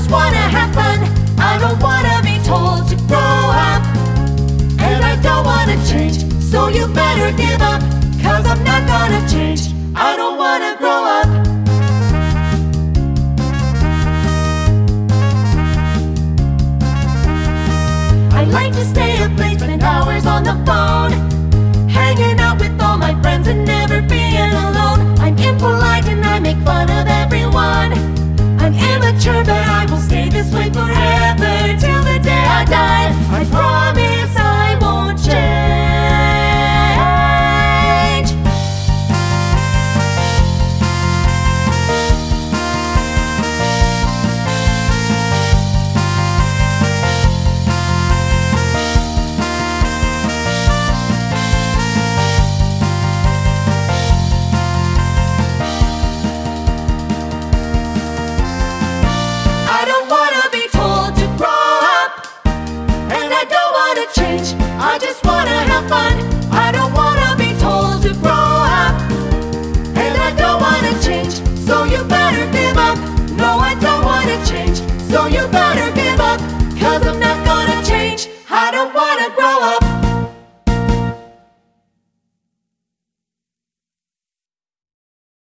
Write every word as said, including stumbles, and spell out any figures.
just wanna have fun. I don't wanna be told to grow up, and I don't wanna change, so you better give up, 'cause I'm not gonna change. I don't wanna grow up. I like to stay up late, spend hours on the phone, hanging out with all my friends and never being alone. I'm impolite and I make fun of everyone. I'm immature, but I will stay this way forever, till the day I die. I promise I won't change. I don't wanna be told to grow up, and I don't wanna change. I just wanna have fun.